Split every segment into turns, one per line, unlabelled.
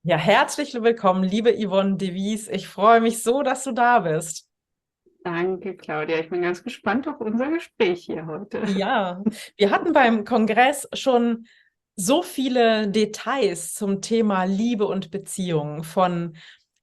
Ja, herzlich willkommen, liebe Yvonne de Vries. Ich freue mich so, dass du da bist.
Danke, Claudia. Ich bin ganz gespannt auf unser Gespräch hier heute.
Ja, wir hatten beim Kongress schon so viele Details zum Thema Liebe und Beziehung, von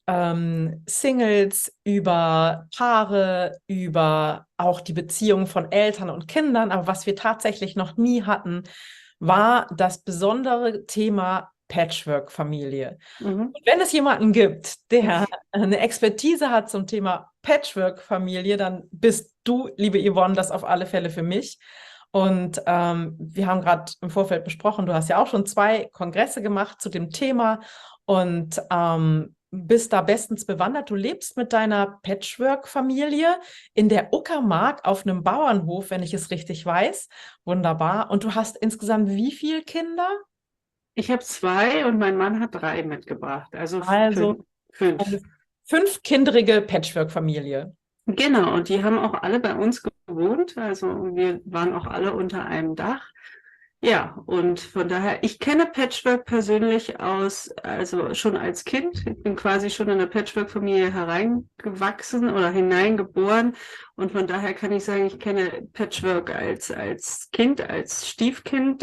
Singles über Paare, über auch die Beziehung von Eltern und Kindern. Aber was wir tatsächlich noch nie hatten, war das besondere Thema Patchwork-Familie.
Mhm.
Und wenn es jemanden gibt, der eine Expertise hat zum Thema Patchwork-Familie, dann bist du, liebe Yvonne, das auf alle Fälle für mich. Und wir haben gerade im Vorfeld besprochen, du hast ja auch schon 2 Kongresse gemacht zu dem Thema und bist da bestens bewandert. Du lebst mit deiner Patchwork-Familie in der Uckermark auf einem Bauernhof, wenn ich es richtig weiß. Wunderbar. Und du hast insgesamt wie viele Kinder?
Ich habe 2 und mein Mann hat 3 mitgebracht, also
Also
fünf. Fünf.
eine 5-kindrige Patchwork-Familie.
Genau, und die haben auch alle bei uns gewohnt. Also wir waren auch alle unter einem Dach. Ja, und von daher, ich kenne Patchwork persönlich also schon als Kind. Ich bin quasi schon in eine Patchwork-Familie hereingewachsen oder hineingeboren. Und von daher kann ich sagen, ich kenne Patchwork als Kind, als Stiefkind,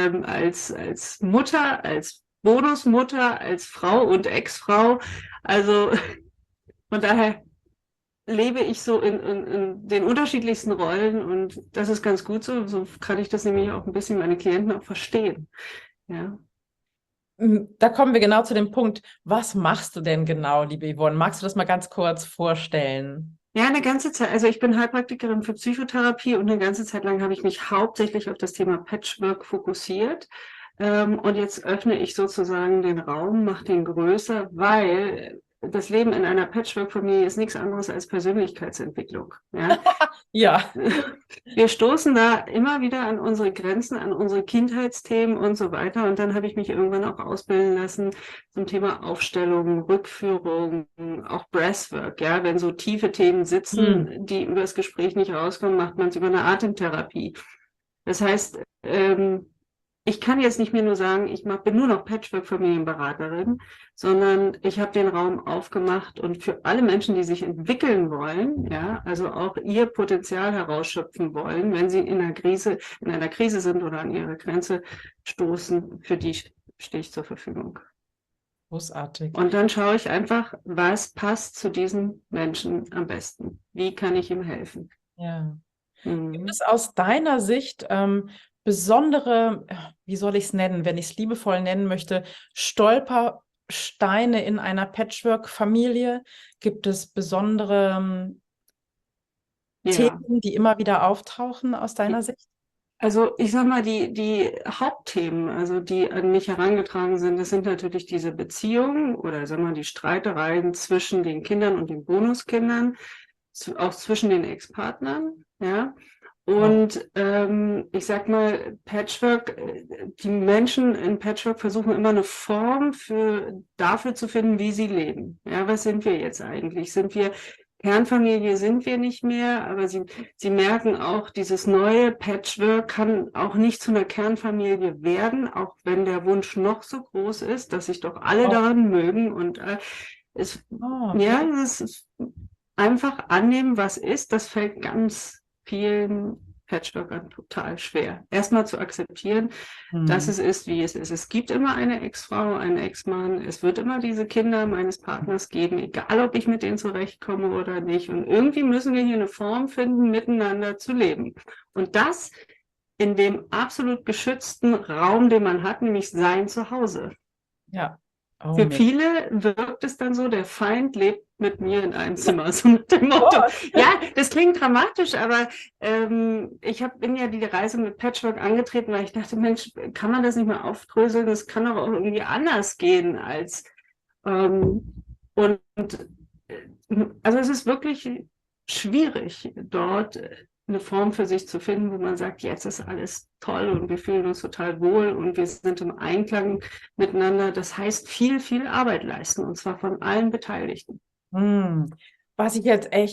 als Mutter, als Bonusmutter, als Frau und Ex-Frau. Also von daher lebe ich so in den unterschiedlichsten Rollen und das ist ganz gut so. So kann ich das nämlich auch ein bisschen meine Klienten auch verstehen. Ja.
Da kommen wir genau zu dem Punkt. Was machst du denn genau, liebe Yvonne? Magst du das mal ganz kurz vorstellen?
Ja, eine ganze Zeit, also ich bin Heilpraktikerin für Psychotherapie und eine ganze Zeit lang habe ich mich hauptsächlich auf das Thema Patchwork fokussiert. Und jetzt öffne ich sozusagen den Raum, mache den größer, weil das Leben in einer Patchwork-Familie ist nichts anderes als Persönlichkeitsentwicklung. Ja?
Ja.
Wir stoßen da immer wieder an unsere Grenzen, an unsere Kindheitsthemen und so weiter. Und dann habe ich mich irgendwann auch ausbilden lassen zum Thema Aufstellung, Rückführung, auch Breathwork. Ja, wenn so tiefe Themen
Hm.
sitzen, die über das Gespräch nicht rauskommen, macht man es über eine Atemtherapie. Das heißt, ich kann jetzt nicht mehr nur sagen, bin nur noch Patchwork-Familienberaterin, sondern ich habe den Raum aufgemacht und für alle Menschen, die sich entwickeln wollen, ja, also auch ihr Potenzial herausschöpfen wollen, wenn sie in einer Krise sind oder an ihre Grenze stoßen, für die stehe ich zur Verfügung.
Großartig.
Und dann schaue ich einfach, was passt zu diesem Menschen am besten? Wie kann ich ihm helfen?
Ja. Gibt
Mhm.
es aus deiner Sicht besondere, wie soll ich es nennen, wenn ich es liebevoll nennen möchte, Stolpersteine in einer Patchwork-Familie? Gibt es besondere
Ja.
Themen, die immer wieder auftauchen aus deiner Sicht?
Also ich sag mal, die Hauptthemen, also die an mich herangetragen sind, das sind natürlich diese Beziehungen oder sagen wir mal die Streitereien zwischen den Kindern und den Bonuskindern, auch zwischen den Ex-Partnern, ja.
Wow.
Und ich sag mal, Patchwork, die Menschen in Patchwork versuchen immer eine Form dafür zu finden, wie sie leben. Ja, was sind wir jetzt eigentlich? Kernfamilie sind wir nicht mehr, aber sie merken auch, dieses neue Patchwork kann auch nicht zu einer Kernfamilie werden, auch wenn der Wunsch noch so groß ist, dass sich doch alle
Oh,
daran mögen und es,
oh,
ja,
ja.
es ist einfach annehmen, was ist, das fällt ganz vielen Patchworkern total schwer. Erstmal zu akzeptieren, dass
Hm.
es ist, wie es ist. Es gibt immer eine Ex-Frau, einen Ex-Mann. Es wird immer diese Kinder meines Partners geben, egal ob ich mit denen zurechtkomme oder nicht. Und irgendwie müssen wir hier eine Form finden, miteinander zu leben. Und das in dem absolut geschützten Raum, den man hat, nämlich sein Zuhause.
Ja. Oh,
Für
mir.
viele wirkt es dann so, der Feind lebt mit mir in einem Zimmer, so mit dem Motto.
Gott.
Ja, das klingt dramatisch, aber bin ja die Reise mit Patchwork angetreten, weil ich dachte, Mensch, kann man das nicht mal aufdröseln? Das kann doch auch irgendwie anders gehen als und also es ist wirklich schwierig, dort eine Form für sich zu finden, wo man sagt, jetzt ist alles toll und wir fühlen uns total wohl und wir sind im Einklang miteinander. Das heißt, viel, viel Arbeit leisten und zwar von allen Beteiligten.
Hm. Was ich jetzt echt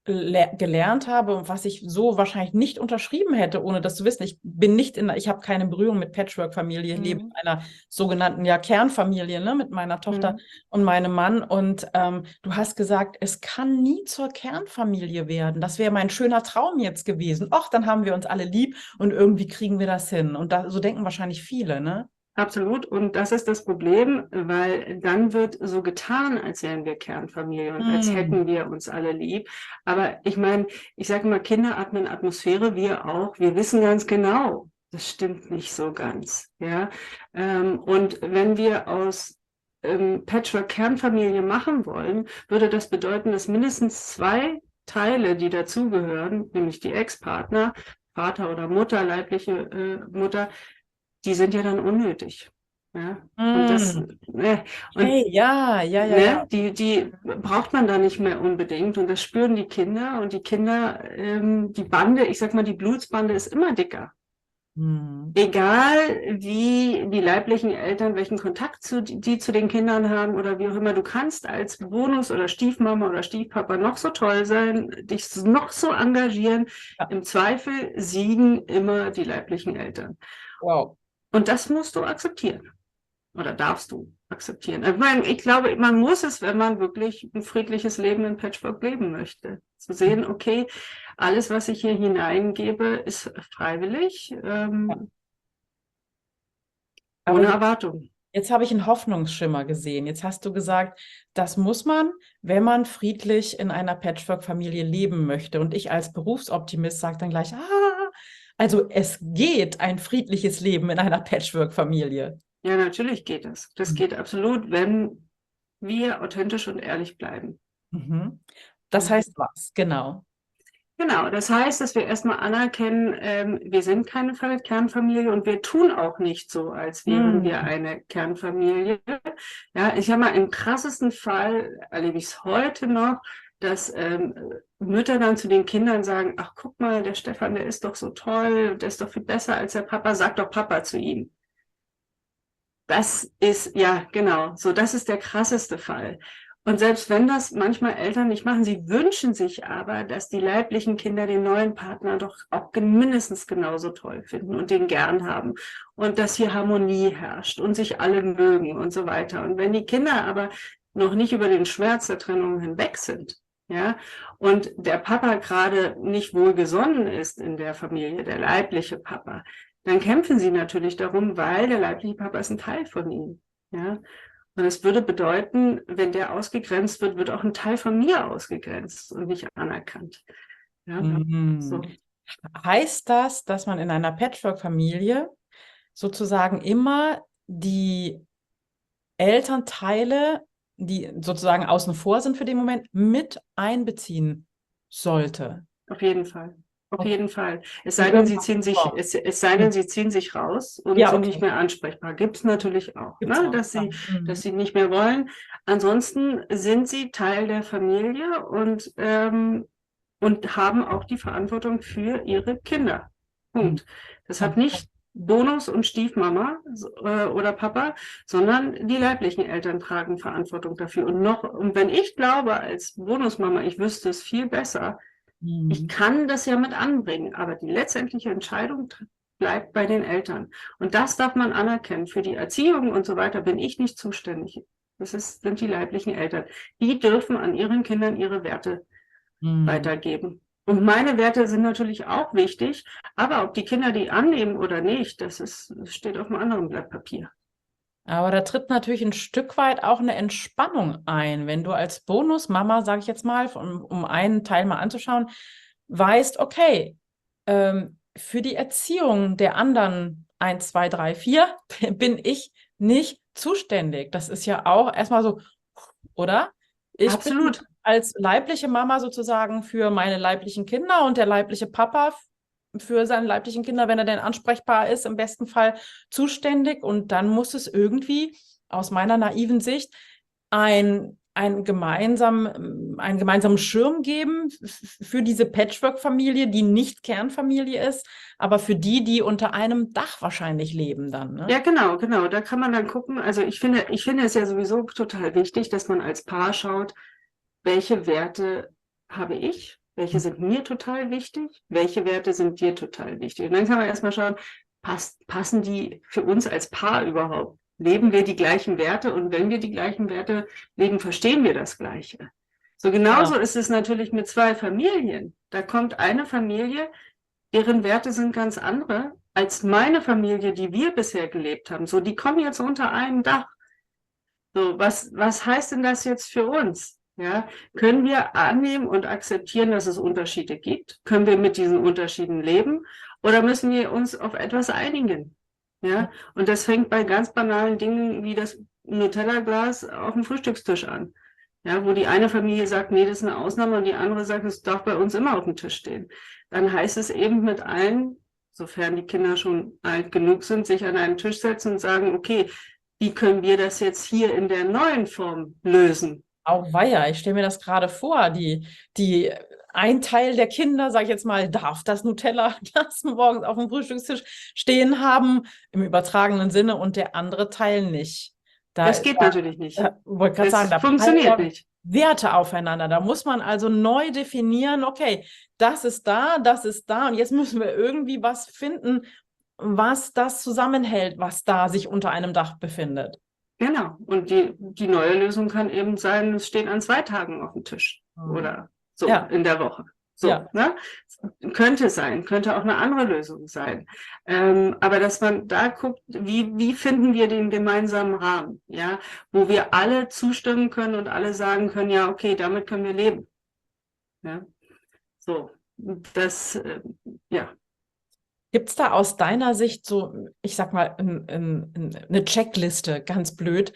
gelernt habe und was ich so wahrscheinlich nicht unterschrieben hätte, ohne das zu wissen. Ich habe keine Berührung mit Patchwork-Familie, ich lebe in
Mhm.
einer sogenannten Kernfamilie, ne, mit meiner Tochter
Mhm.
und meinem Mann. Und du hast gesagt, es kann nie zur Kernfamilie werden. Das wäre mein schöner Traum jetzt gewesen. Och, dann haben wir uns alle lieb und irgendwie kriegen wir das hin. Und so denken wahrscheinlich viele, ne?
Absolut. Und das ist das Problem, weil dann wird so getan, als wären wir Kernfamilie und als
Hm.
hätten wir uns alle lieb. Aber ich meine, ich sage immer, Kinder atmen Atmosphäre, wir auch. Wir wissen ganz genau, das stimmt nicht so ganz. Ja? Und wenn wir aus Patchwork-Kernfamilie machen wollen, würde das bedeuten, dass mindestens zwei Teile, die dazugehören, nämlich die Ex-Partner, Vater oder Mutter, leibliche Mutter, die sind ja dann unnötig. Ja? Und das,
Hm.
und
Okay, ja.
ne, die braucht man da nicht mehr unbedingt. Und das spüren die Kinder. Und die Kinder, die Bande, ich sag mal, die Blutsbande ist immer dicker.
Hm.
Egal wie die leiblichen Eltern, welchen Kontakt die zu den Kindern haben oder wie auch immer, du kannst als Bonus- oder Stiefmama oder Stiefpapa noch so toll sein, dich noch so engagieren.
Ja.
Im Zweifel siegen immer die leiblichen Eltern.
Wow.
Und das musst du akzeptieren oder darfst du akzeptieren. Ich meine, ich glaube, man muss es, wenn man wirklich ein friedliches Leben in Patchwork leben möchte. Zu sehen, okay, alles, was ich hier hineingebe, ist freiwillig,
Aber
ohne Erwartung.
jetzt habe ich einen Hoffnungsschimmer gesehen. Jetzt hast du gesagt, das muss man, wenn man friedlich in einer Patchwork-Familie leben möchte. Und ich als Berufsoptimist sage dann gleich, also es geht ein friedliches Leben in einer Patchwork-Familie.
Ja, natürlich geht das. Das geht absolut, wenn wir authentisch und ehrlich bleiben.
Mhm. Das
Ja.
heißt was? Genau.
Genau, das heißt, dass wir erstmal anerkennen, wir sind keine Kernfamilie und wir tun auch nicht so, als wären wir
Mhm.
eine Kernfamilie. Ja, ich habe mal im krassesten Fall, erlebe ich es heute noch, dass Mütter dann zu den Kindern sagen, ach guck mal, der Stefan, der ist doch so toll, der ist doch viel besser als der Papa, sag doch Papa zu ihm. Das ist, ja, genau, so, das ist der krasseste Fall. Und selbst wenn das manchmal Eltern nicht machen, sie wünschen sich aber, dass die leiblichen Kinder den neuen Partner doch auch mindestens genauso toll finden und den gern haben und dass hier Harmonie herrscht und sich alle mögen und so weiter. Und wenn die Kinder aber noch nicht über den Schmerz der Trennung hinweg sind, ja, und der Papa gerade nicht wohlgesonnen ist in der Familie, der leibliche Papa, dann kämpfen sie natürlich darum, weil der leibliche Papa ist ein Teil von ihnen. Ja? Und es würde bedeuten, wenn der ausgegrenzt wird, wird auch ein Teil von mir ausgegrenzt und nicht anerkannt. Ja?
Mhm.
So.
Heißt das, dass man in einer Patchwork-Familie sozusagen immer die Elternteile, die sozusagen außen vor sind für den Moment, mit einbeziehen sollte?
Auf jeden Fall. Auf
Okay.
jeden Fall. Es
In
sei denn,
irgendeiner Form.
es sei denn,
Hm.
sie ziehen sich raus und
Ja,
sind nicht
okay.
mehr ansprechbar. Gibt es natürlich auch,
Gibt's
ne?
auch. Ja.
Dass
Mhm.
sie nicht mehr wollen. Ansonsten sind sie Teil der Familie und haben auch die Verantwortung für ihre Kinder.
Mhm.
Punkt. Das hat
Komplett.
nicht Bonus und Stiefmama oder Papa, sondern die leiblichen Eltern tragen Verantwortung dafür. Und wenn ich glaube, als Bonusmama, ich wüsste es viel besser, ich
Mhm.
kann das ja mit anbringen, aber die letztendliche Entscheidung bleibt bei den Eltern. Und das darf man anerkennen. Für die Erziehung und so weiter bin ich nicht zuständig. Sind die leiblichen Eltern. Die dürfen an ihren Kindern ihre Werte
Mhm.
weitergeben. Und meine Werte sind natürlich auch wichtig, aber ob die Kinder die annehmen oder nicht, das steht auf einem anderen Blatt Papier.
Aber da tritt natürlich ein Stück weit auch eine Entspannung ein, wenn du als Bonusmama, sage ich jetzt mal, um einen Teil mal anzuschauen, weißt, okay, für die Erziehung der anderen 1, 2, 3, 4 bin ich nicht zuständig. Das ist ja auch erstmal so, oder? Ich bin
Absolut.
als leibliche Mama sozusagen für meine leiblichen Kinder und der leibliche Papa für seine leiblichen Kinder, wenn er denn ansprechbar ist, im besten Fall zuständig. Und dann muss es irgendwie aus meiner naiven Sicht einen gemeinsamen Schirm geben für diese Patchwork-Familie, die nicht Kernfamilie ist, aber für die, die unter einem Dach wahrscheinlich leben dann,
Ja,
ne?
genau, genau. Da kann man dann gucken. Also ich finde es ja sowieso total wichtig, dass man als Paar schaut, welche Werte habe ich? Welche sind mir total wichtig? Welche Werte sind dir total wichtig? Und dann kann man erstmal schauen, passen die für uns als Paar überhaupt? Leben wir die gleichen Werte? Und wenn wir die gleichen Werte leben, verstehen wir das Gleiche? So genauso ist es natürlich mit zwei Familien. Da kommt eine Familie, deren Werte sind ganz andere als meine Familie, die wir bisher gelebt haben. So, die kommen jetzt unter einem Dach. So, was heißt denn das jetzt für uns? Ja, können wir annehmen und akzeptieren, dass es Unterschiede gibt? Können wir mit diesen Unterschieden leben? Oder müssen wir uns auf etwas einigen? Ja, und das fängt bei ganz banalen Dingen wie das Nutella-Glas auf dem Frühstückstisch an. Ja, wo die eine Familie sagt, nee, das ist eine Ausnahme und die andere sagt, es darf bei uns immer auf dem Tisch stehen. Dann heißt es eben mit allen, sofern die Kinder schon alt genug sind, sich an einen Tisch setzen und sagen, okay, wie können wir das jetzt hier in der neuen Form lösen?
Auweia, ich stelle mir das gerade vor. Ein Teil der Kinder, sage ich jetzt mal, darf das Nutella-Glas morgens auf dem Frühstückstisch stehen haben, im übertragenen Sinne, und der andere Teil nicht.
Das geht natürlich nicht.
Wollte gerade sagen, da
funktioniert nicht.
Werte aufeinander. Da muss man also neu definieren, okay, das ist da, und jetzt müssen wir irgendwie was finden, was das zusammenhält, was da sich unter einem Dach befindet.
Genau. Und die neue Lösung kann eben sein, es stehen an 2 Tagen auf dem Tisch oder so in der Woche. So, ne? Könnte sein, könnte auch eine andere Lösung sein. Aber dass man da guckt, wie finden wir den gemeinsamen Rahmen, ja, wo wir alle zustimmen können und alle sagen können, ja, okay, damit können wir leben. Ja, so, das, ja.
Gibt es da aus deiner Sicht so, ich sag mal, eine Checkliste, ganz blöd,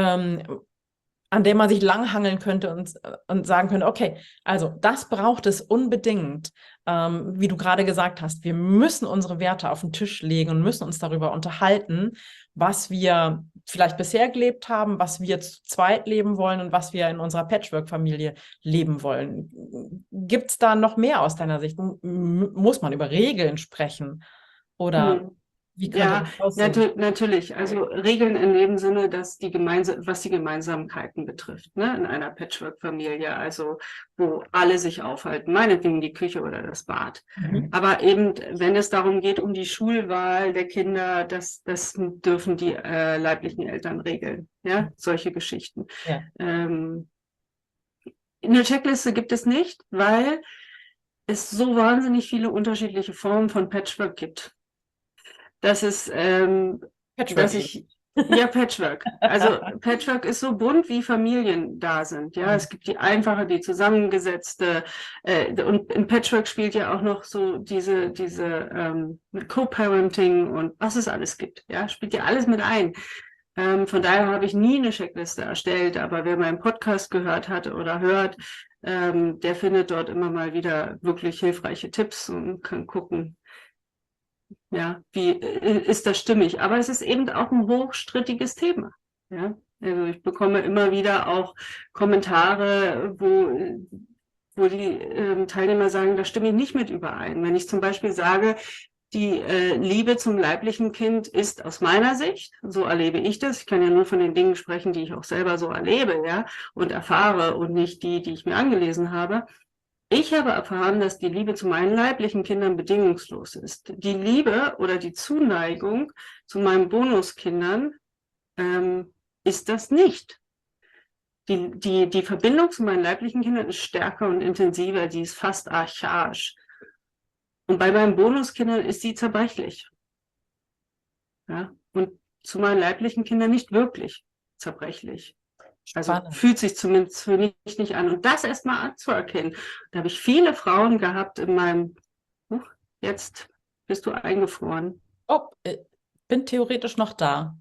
an der man sich langhangeln könnte und sagen könnte, okay, also das braucht es unbedingt, wie du gerade gesagt hast, wir müssen unsere Werte auf den Tisch legen und müssen uns darüber unterhalten, was wir vielleicht bisher gelebt haben, was wir zu zweit leben wollen und was wir in unserer Patchwork-Familie leben wollen. Gibt es da noch mehr aus deiner Sicht? Muss man über Regeln sprechen? Oder wie könnte das aussehen?
Natürlich. Also Regeln in dem Sinne, dass was die Gemeinsamkeiten betrifft, ne, in einer Patchwork-Familie, also wo alle sich aufhalten, meinetwegen die Küche oder das Bad. Aber eben, wenn es darum geht, um die Schulwahl der Kinder, das dürfen die leiblichen Eltern regeln, ja, solche Geschichten.
Ja.
Eine Checkliste gibt es nicht, weil es so wahnsinnig viele unterschiedliche Formen von Patchwork gibt. Das ist, Patchwork. Also Patchwork ist so bunt, wie Familien da sind. Ja, es gibt die einfache, die zusammengesetzte, und in Patchwork spielt ja auch noch so diese Co-Parenting und was es alles gibt. Ja, spielt ja alles mit ein. Von daher habe ich nie eine Checkliste erstellt, aber wer meinen Podcast gehört hat oder hört, der findet dort immer mal wieder wirklich hilfreiche Tipps und kann gucken, ja, wie ist das stimmig? Aber es ist eben auch ein hochstrittiges Thema. Ja, also ich bekomme immer wieder auch Kommentare, wo die Teilnehmer sagen, da stimme ich nicht mit überein. Wenn ich zum Beispiel sage, die Liebe zum leiblichen Kind ist aus meiner Sicht, so erlebe ich das. Ich kann ja nur von den Dingen sprechen, die ich auch selber so erlebe, ja, und erfahre und nicht die ich mir angelesen habe. Ich habe erfahren, dass die Liebe zu meinen leiblichen Kindern bedingungslos ist. Die Liebe oder die Zuneigung zu meinen Bonuskindern ist das nicht. Die Verbindung zu meinen leiblichen Kindern ist stärker und intensiver, die ist fast archaisch. Und bei meinen Bonuskindern ist sie zerbrechlich. Ja? Und zu meinen leiblichen Kindern nicht wirklich zerbrechlich. Also fühlt sich zumindest für mich nicht an. Und das erstmal anzuerkennen. Da habe ich viele Frauen gehabt in meinem, jetzt bist du eingefroren.
Oh, bin theoretisch noch da.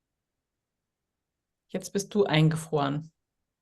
Jetzt bist du eingefroren.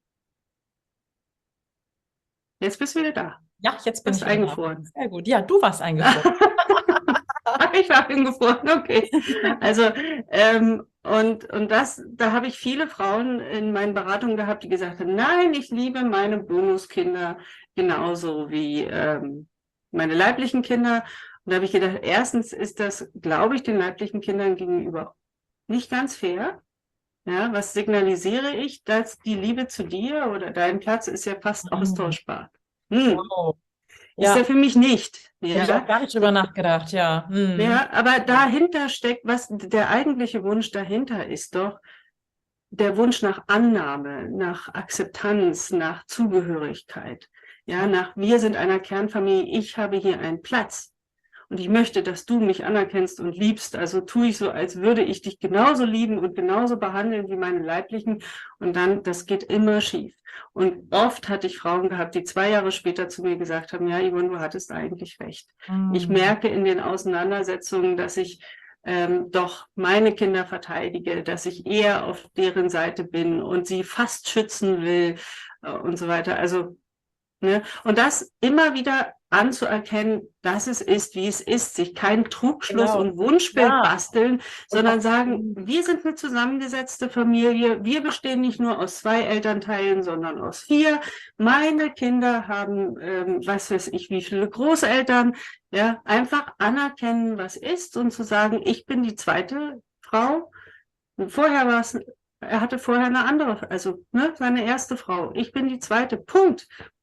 Jetzt bist du wieder da.
Ja, jetzt bin ich
eingefroren.
Da. Sehr gut. Ja, du warst eingefroren.
Ich war eingefroren, okay. Also, und da habe ich viele Frauen in meinen Beratungen gehabt, die gesagt haben, nein, ich liebe meine Bonuskinder genauso wie meine leiblichen Kinder. Und da habe ich gedacht, erstens ist das, glaube ich, den leiblichen Kindern gegenüber nicht ganz fair. Ja, was signalisiere ich, dass die Liebe zu dir oder dein Platz ist ja fast austauschbar.
Wow.
Ist er
Ja,
für mich nicht.
hätte ich auch
Ja?
gar nicht drüber nachgedacht, ja. Hm.
Ja, aber dahinter steckt, was der eigentliche Wunsch dahinter ist doch, der Wunsch nach Annahme, nach Akzeptanz, nach Zugehörigkeit. Ja, nach wir sind einer Kernfamilie, ich habe hier einen Platz. Und ich möchte, dass du mich anerkennst und liebst. Also tue ich so, als würde ich dich genauso lieben und genauso behandeln wie meine Leiblichen. Und dann, das geht immer schief. Und oft hatte ich Frauen gehabt, die 2 Jahre später zu mir gesagt haben, ja, Yvonne, du hattest eigentlich recht. Ich
Hm.
merke in den Auseinandersetzungen, dass ich doch meine Kinder verteidige, dass ich eher auf deren Seite bin und sie fast schützen will und so weiter. Also ne? Und das immer wieder anzuerkennen, dass es ist, wie es ist, sich kein Trugschluss
Genau.
und Wunschbild
Ja.
basteln,
Und auch,
sondern sagen, wir sind eine zusammengesetzte Familie, wir bestehen nicht nur aus 2 Elternteilen, sondern aus 4. Meine Kinder haben, was weiß ich, wie viele Großeltern, ja, einfach anerkennen, was ist und zu sagen, ich bin die zweite Frau. Und vorher war es, er hatte vorher eine andere, also ne, seine erste Frau. Ich bin die zweite, Punkt.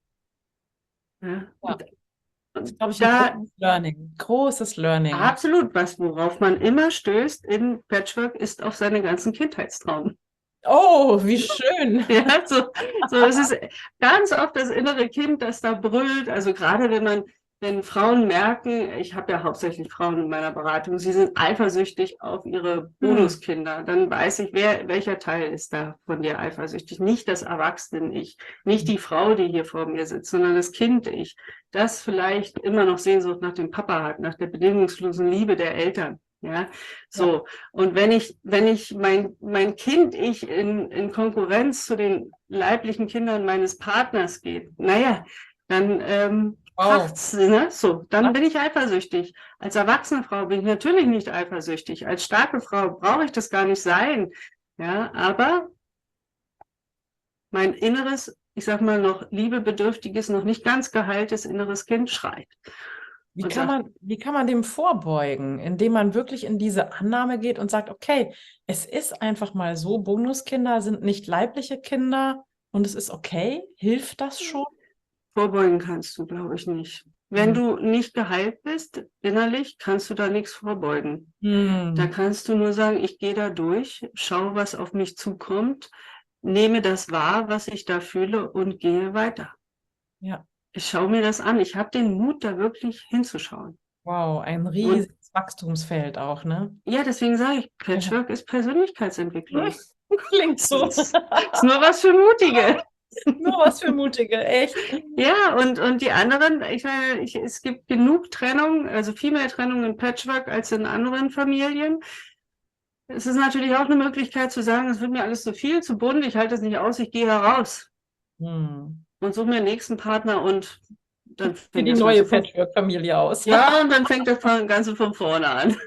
Ja.
ja, das ist,
Und
glaube ich, ein
da
großes Learning. Großes Learning.
absolut was, worauf man immer stößt in Patchwork, ist auf seine ganzen Kindheitstraumen.
Oh, wie schön.
Ja, so es ist ganz oft das innere Kind, das da brüllt. Also gerade wenn Frauen merken, ich habe ja hauptsächlich Frauen in meiner Beratung, sie sind eifersüchtig auf ihre
Hm.
Bonuskinder, dann weiß ich, welcher Teil ist da von dir eifersüchtig. Nicht das Erwachsene-Ich, nicht die Frau, die hier vor mir sitzt, sondern das Kind-Ich, das vielleicht immer noch Sehnsucht nach dem Papa hat, nach der bedingungslosen Liebe der Eltern. Ja,
Ja.
so. Und wenn ich mein Kind, ich in Konkurrenz zu den leiblichen Kindern meines Partners geht, naja, dann
Wow.
kracht's, ne? So, dann
Ja.
bin ich eifersüchtig. Als erwachsene Frau bin ich natürlich nicht eifersüchtig. Als starke Frau brauche ich das gar nicht sein. Ja, aber mein inneres, ich sag mal noch liebebedürftiges, noch nicht ganz geheiltes inneres Kind schreit und sagt,
Wie kann man dem vorbeugen, indem man wirklich in diese Annahme geht und sagt, okay, es ist einfach mal so, Bonuskinder sind nicht leibliche Kinder und es ist okay. Hilft das schon?
vorbeugen kannst du, glaube ich, nicht. Wenn
Hm.
du nicht geheilt bist, innerlich, kannst du da nichts vorbeugen. Da
Hm.
kannst du nur sagen, ich gehe da durch, schaue, was auf mich zukommt, nehme das wahr, was ich da fühle und gehe weiter.
Ja,
Ich schaue mir das an. Ich habe den Mut, da wirklich hinzuschauen.
wow, ein
Und
riesiges Wachstumsfeld auch, ne?
ja, deswegen sage ich,
Ja.
Patchwork ist Persönlichkeitsentwicklung.
Klingt
Es
so.
ist nur was für Mutige.
Nur was für Mutige, echt.
Ja, und die anderen, ich meine, es gibt genug Trennung, also viel mehr Trennung in Patchwork als in anderen Familien. Es ist natürlich auch eine Möglichkeit zu sagen, es wird mir alles zu viel, zu bunt, ich halte es nicht aus, ich gehe heraus
Hm.
und suche mir den nächsten Partner und dann
Für
fängt
die
das
neue
Ganze von,
Patchwork-Familie aus.
ja, und dann fängt das Ganze von vorne an.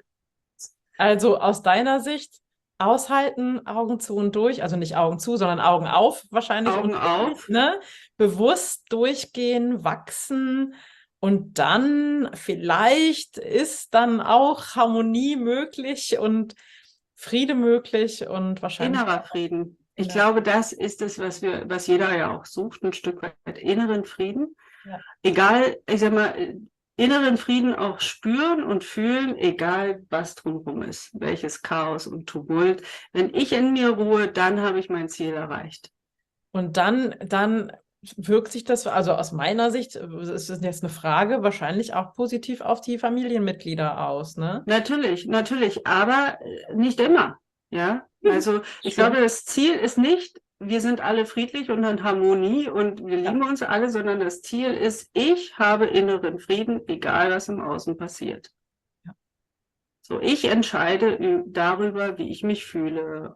Also aus deiner Sicht aushalten, Augen zu und durch, also nicht Augen zu, sondern Augen auf wahrscheinlich und
Augen
durch,
auf.
ne? Bewusst durchgehen, wachsen und dann vielleicht ist dann auch Harmonie möglich und Friede möglich und wahrscheinlich
Innerer
auch
Frieden. Ich
inner.
glaube, das ist es, was jeder ja auch sucht, ein Stück weit inneren Frieden.
Ja.
Egal, ich sag mal, inneren Frieden auch spüren und fühlen, egal was drumherum ist, welches Chaos und Tumult. Wenn ich in mir ruhe, dann habe ich mein Ziel erreicht.
Und dann wirkt sich das, also aus meiner Sicht, ist das jetzt eine Frage, wahrscheinlich auch positiv auf die Familienmitglieder aus, ne?
Natürlich, aber nicht immer. Ja, also ich glaube,
Stimmt.
das Ziel ist nicht, wir sind alle friedlich und in Harmonie und wir lieben uns alle, sondern das Ziel ist, ich habe inneren Frieden, egal was im Außen passiert.
Ja.
So, ich entscheide darüber, wie ich mich fühle.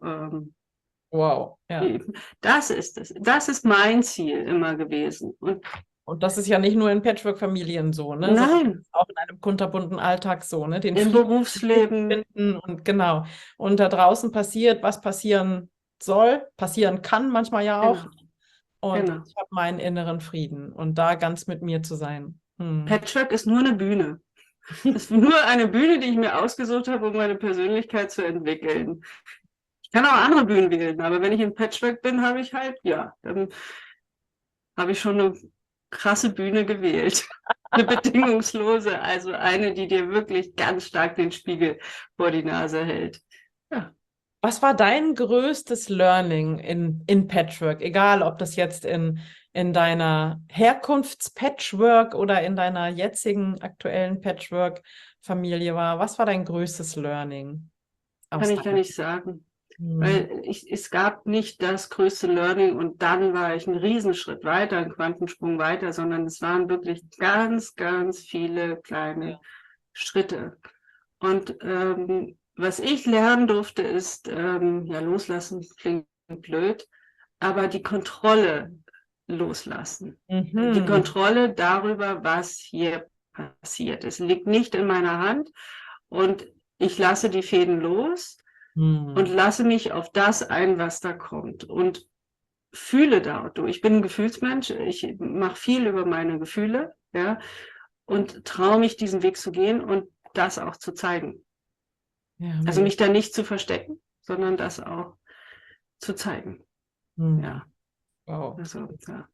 Wow, ja.
Das ist es. Das ist mein Ziel immer gewesen.
Und das ist ja nicht nur in Patchwork-Familien so, ne, sondern
Nein,
auch in einem kunterbunten Alltag so, ne, den
im
Frieden
Berufsleben,
finden und genau. Und da draußen passiert, was passieren soll, passieren kann manchmal ja auch.
genau,
Und
genau.
ich habe meinen inneren Frieden und da ganz mit mir zu sein. Hm.
Patchwork ist nur eine Bühne. Es ist nur eine Bühne, die ich mir ausgesucht habe, um meine Persönlichkeit zu entwickeln. Ich kann auch andere Bühnen wählen, aber wenn ich in Patchwork bin, habe ich halt, ja, dann habe ich schon eine krasse Bühne gewählt. Eine bedingungslose, also eine, die dir wirklich ganz stark den Spiegel vor die Nase hält. Ja.
Was war dein größtes Learning in Patchwork? Egal, ob das jetzt in deiner Herkunftspatchwork oder in deiner jetzigen aktuellen Patchwork-Familie war. Was war dein größtes Learning
Kann
aus
ich gar
deiner?
nicht sagen.
Hm.
Weil es gab nicht das größte Learning und dann war ich einen Riesenschritt weiter, einen Quantensprung weiter, sondern es waren wirklich ganz, ganz viele kleine Schritte. Und was ich lernen durfte, ist, ja, loslassen klingt blöd, aber die Kontrolle loslassen. Die
Mhm.
Kontrolle darüber, was hier passiert. Es liegt nicht in meiner Hand und ich lasse die Fäden los und
Hm.
lasse mich auf das ein, was da kommt. Und fühle dadurch. Ich bin ein Gefühlsmensch, ich mache viel über meine Gefühle, ja, und traue mich, diesen Weg zu gehen und das auch zu zeigen.
Ja,
Also
mega.
mich da nicht zu verstecken, sondern das auch zu zeigen.
Hm.
Ja,
Wow.
also, ja.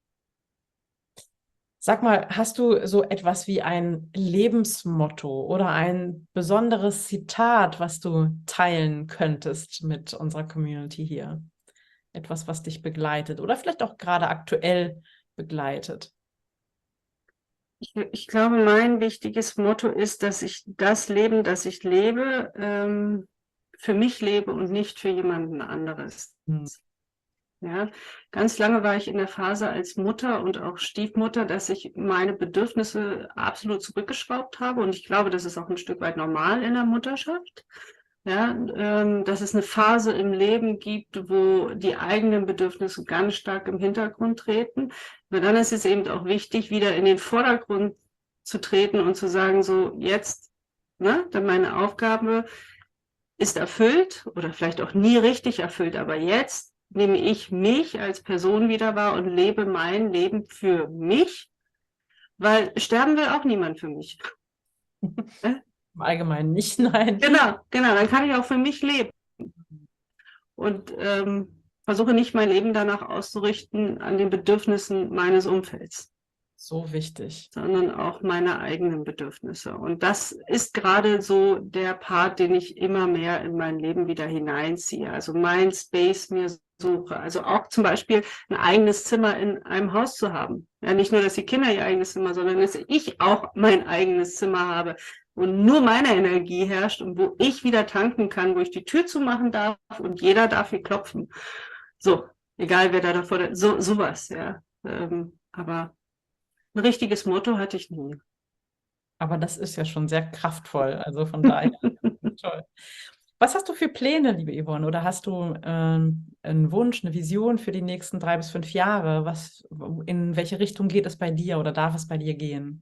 Sag mal, hast du so etwas wie ein Lebensmotto oder ein besonderes Zitat, was du teilen könntest mit unserer Community hier? Etwas, was dich begleitet oder vielleicht auch gerade aktuell begleitet.
Ich glaube, mein wichtiges Motto ist, dass ich das Leben, das ich lebe, für mich lebe und nicht für jemanden anderes.
Hm.
Ja, ganz lange war ich in der Phase als Mutter und auch Stiefmutter, dass ich meine Bedürfnisse absolut zurückgeschraubt habe. Und ich glaube, das ist auch ein Stück weit normal in der Mutterschaft. Ja, dass es eine Phase im Leben gibt, wo die eigenen Bedürfnisse ganz stark im Hintergrund treten. Aber dann ist es eben auch wichtig, wieder in den Vordergrund zu treten und zu sagen, so jetzt, ne, dann meine Aufgabe ist erfüllt oder vielleicht auch nie richtig erfüllt, aber jetzt nehme ich mich als Person wieder wahr und lebe mein Leben für mich, weil sterben will auch niemand für mich.
Im Allgemeinen nicht, nein.
Genau, genau, dann kann ich auch für mich leben und versuche nicht mein Leben danach auszurichten an den Bedürfnissen meines Umfelds,
So wichtig.
sondern auch meine eigenen Bedürfnisse. Und das ist gerade so der Part, den ich immer mehr in mein Leben wieder hineinziehe. Also mein Space mir suche. Also auch zum Beispiel ein eigenes Zimmer in einem Haus zu haben. Ja, nicht nur, dass die Kinder ihr eigenes Zimmer, sondern dass ich auch mein eigenes Zimmer habe und nur meine Energie herrscht und wo ich wieder tanken kann, wo ich die Tür zumachen darf und jeder darf hier klopfen. So, egal wer da davor, sowas, ja. Aber ein richtiges Motto hatte ich nie.
Aber das ist ja schon sehr kraftvoll. Also von daher, toll. Was hast du für Pläne, liebe Yvonne? Oder hast du einen Wunsch, eine Vision für die nächsten 3 bis 5 Jahre? In welche Richtung geht es bei dir oder darf es bei dir gehen?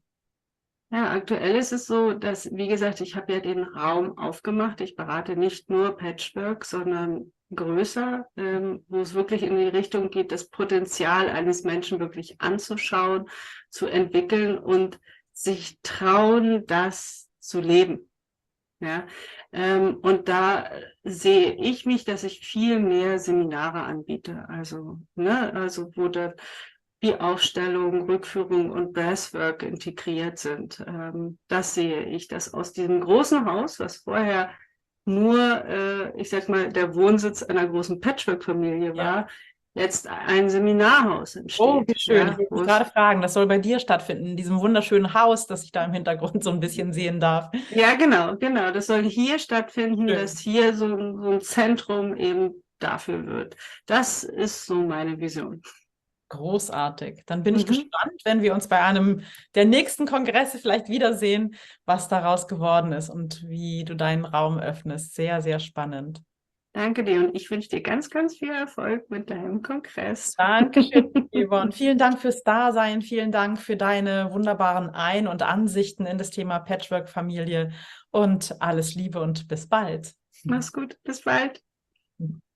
Ja, aktuell ist es so, dass, wie gesagt, ich habe ja den Raum aufgemacht. Ich berate nicht nur Patchwork, sondern größer, wo es wirklich in die Richtung geht, das Potenzial eines Menschen wirklich anzuschauen, zu entwickeln und sich trauen, das zu leben. Ja, und da sehe ich mich, dass ich viel mehr Seminare anbiete. Also, ne, also wo da die Aufstellung, Rückführung und Breathwork integriert sind. Das sehe ich, dass aus diesem großen Haus, was vorher nur, ich sag mal, der Wohnsitz einer großen Patchwork-Familie
Ja.
war, jetzt ein Seminarhaus
Oh, wie
entsteht.
schön. Ich
Ja,
wollte
wo
dich gerade
es
fragen, das soll bei dir stattfinden, in diesem wunderschönen Haus, das ich da im Hintergrund so ein bisschen sehen darf.
Ja, genau, genau. Das soll hier stattfinden, dass
Schön.
hier so ein Zentrum eben dafür wird. Das ist so meine Vision.
Großartig. Dann bin ich
Mhm.
gespannt, wenn wir uns bei einem der nächsten Kongresse vielleicht wiedersehen, was daraus geworden ist und wie du deinen Raum öffnest. Sehr, sehr spannend.
Danke dir und ich wünsche dir ganz, ganz viel Erfolg mit deinem Kongress.
Dankeschön, Yvonne. Vielen Dank fürs Dasein. Vielen Dank für deine wunderbaren und Ansichten in das Thema Patchwork-Familie und alles Liebe und bis bald.
Mach's gut, bis bald.